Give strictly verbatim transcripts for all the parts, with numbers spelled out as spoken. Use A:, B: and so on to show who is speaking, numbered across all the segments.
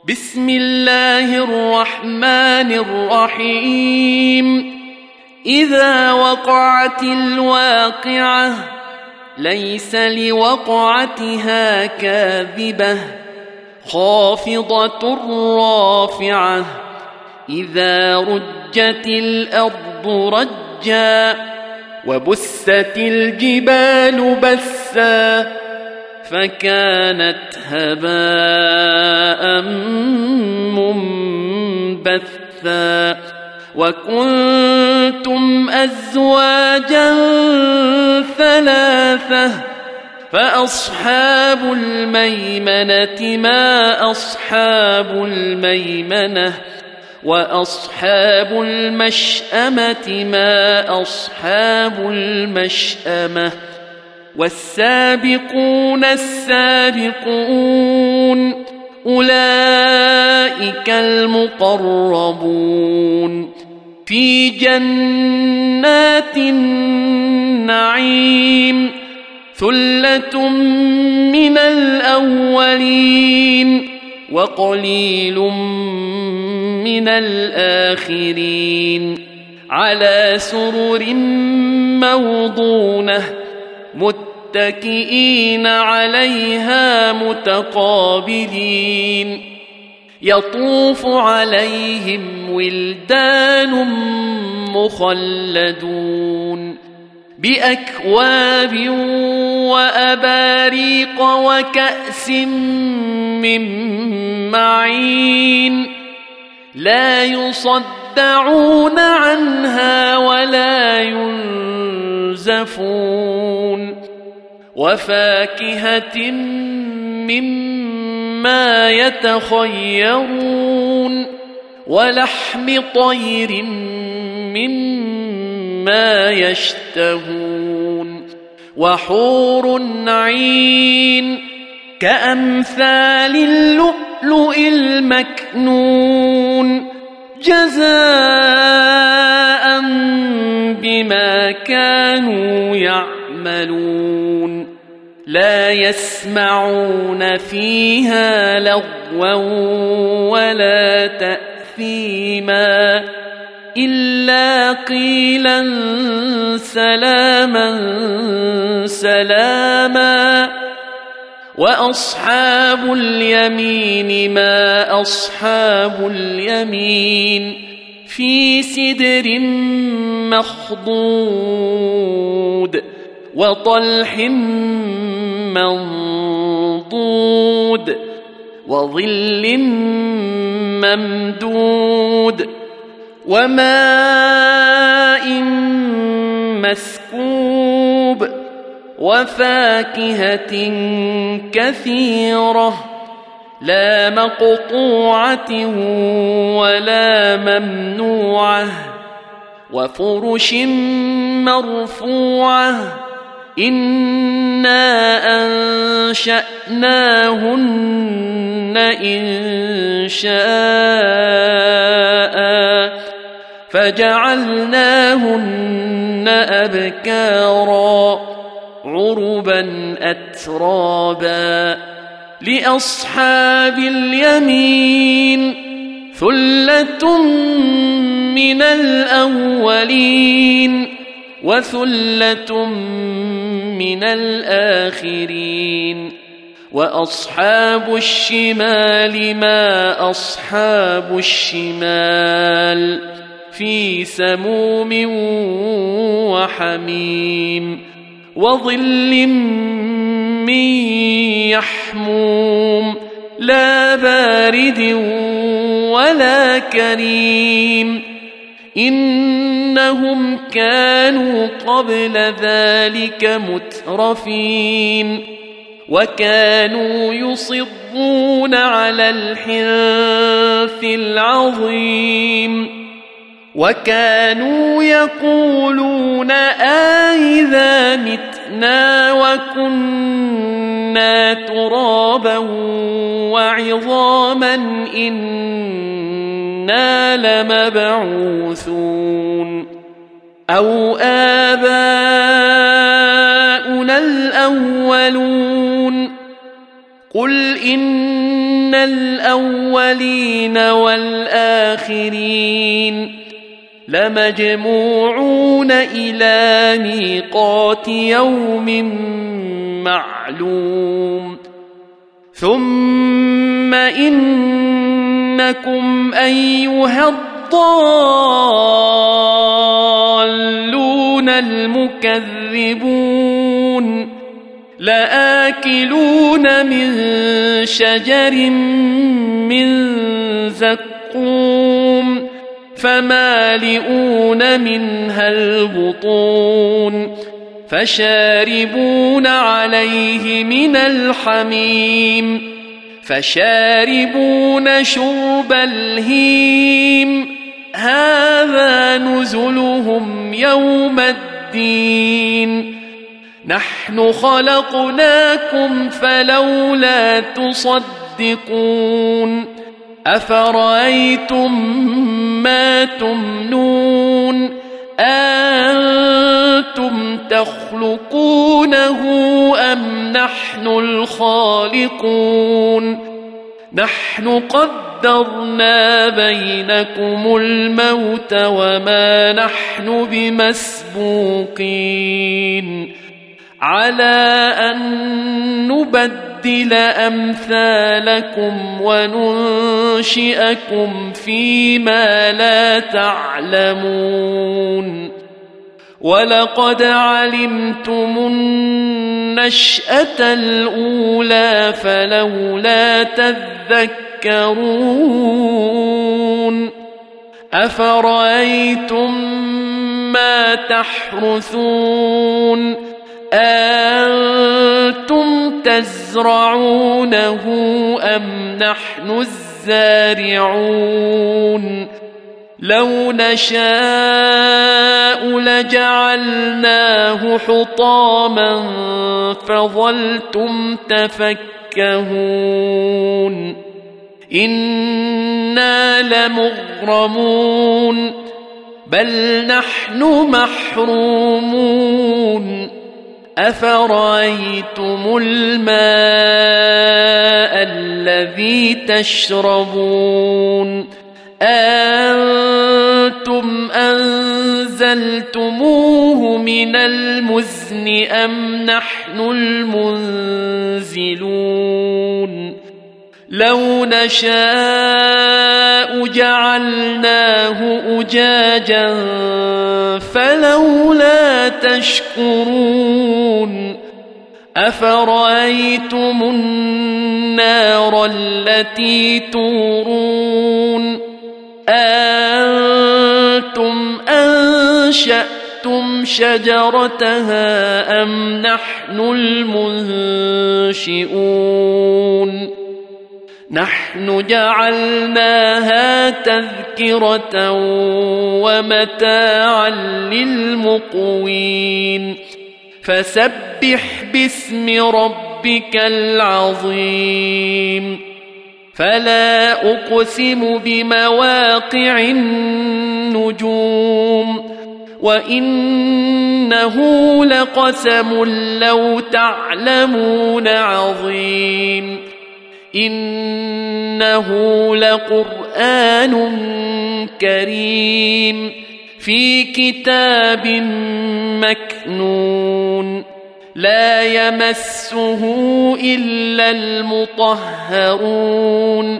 A: بسم الله الرحمن الرحيم إذا وقعت الواقعة ليس لوقعتها كاذبة خافضة رافعة إذا رجت الأرض رجا وبست الجبال بسا فكانت هباء منبثا وكنتم أزواجا ثلاثة فأصحاب الميمنة ما أصحاب الميمنة وأصحاب المشأمة ما أصحاب المشأمة والسابقون السابقون أولئك المقربون في جنات النعيم ثلة من الأولين وقليل من الآخرين على سرر موضونة متكئين عليها متقابلين يطوف عليهم ولدان مخلدون بأكواب وأباريق وكأس من معين لا يصدعون عنها ولا ينزفون وفاكهة مما يتخيرون ولحم طير مما يشتهون وحور عين كأمثال اللؤلؤ المكنون جزاء بما كانوا يعملون لا يسمعون فيها لغوا ولا تأثيما إلا قيلا سلاما سلاما وأصحاب اليمين ما أصحاب اليمين في سدر مخضود وطلح منضود وظل ممدود وماء مسكوب وفاكهة كثيرة لا مقطوعة ولا ممنوعة وفرش مرفوعة إنا أنشأناهن إن شاء فجعلناهن أبكارا عربا أترابا لأصحاب اليمين ثلة من الأولين وثلة من الآخرين وأصحاب الشمال ما أصحاب الشمال في سموم وحميم وظل من يحموم لا بارد ولا كريم إنهم كانوا قبل ذلك مترفين وكانوا يصرون على الحنث العظيم وكانوا يقولون أإذا متنا وكنا ترابا وعظاما إنا لمبعوثون أو آباؤنا الأولون قل إن الأولين والآخرين لمجموعون إلى ميقات يوم معلوم ثم إنكم أيها الضالون المكذبون لآكلون من شجر من زقوم فمالئون منها البطون فشاربون عليه من الحميم فشاربون شرب الهيم هذا نزلهم يوم الدين نحن خلقناكم فلولا تصدقون أفرأيتم ما تمنون أنتم تخلقونه أم نحن الخالقون نحن قدرنا بينكم الموت وما نحن بمسبوقين على أن نبدل أمثالكم وننشئكم فيما لا تعلمون ولقد علمتم النشأة الأولى فلولا تذكرون أفرأيتم ما تحرثون أنتم تزرعونه أم نحن الزارعون لو نشاء لجعلناه حطاما فظلتم تفكهون إنا لمغرمون بل نحن محرومون أفرأيتم الماء الذي تشربون أنتم أنزلتموه من المزن أم نحن المنزلون لو نشاء جعلناه أجاجا فلولا تشكرون أفرأيتم النار التي تورون أنتم أنشأتم شجرتها أم نحن المنشئون نحن جعلناها تذكرة ومتاعا للمقوين فسبح باسم ربك العظيم فلا أقسم بمواقع النجوم وإنه لقسم لو تعلمون عظيم إنه لقرآن كريم في كتاب مكنون لا يمسه إلا المطهرون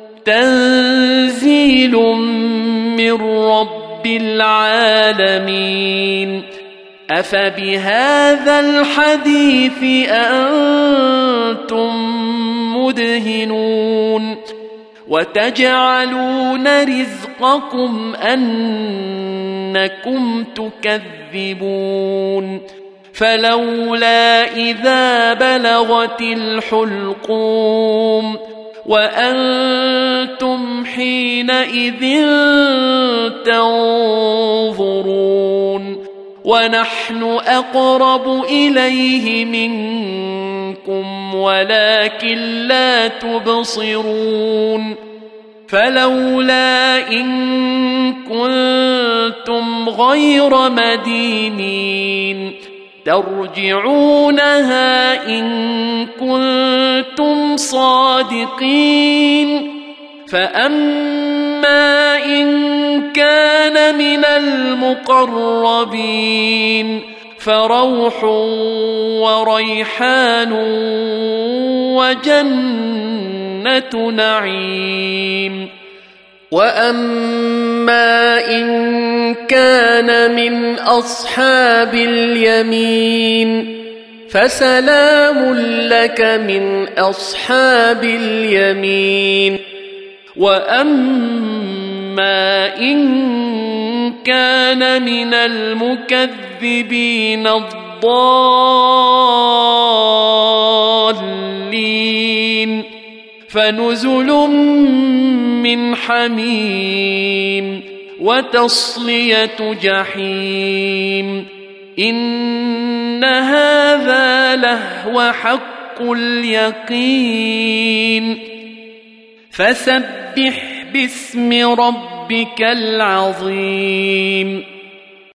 A: تنزيل من رب العالمين أفبهذا الحديث أنتم مدهنون وتجعلون رزقكم أنكم تكذبون فلولا إذا بلغت الحلقوم وأنتم حينئذ تنظرون ونحن أقرب إليه منكم ولكن لا تبصرون فلولا إن كنتم غير مدينين ترجعونها إن كنتم صادقين فأما إن كان من المقربين فروح وريحان وجنة نعيم وأما إن كان من أصحاب اليمين فسلام لك من أصحاب اليمين وأما إن كان من المكذبين الضالين فنزل من حميم وتصلية جحيم إن هذا لهو حق اليقين فسبح باسم ربك العظيم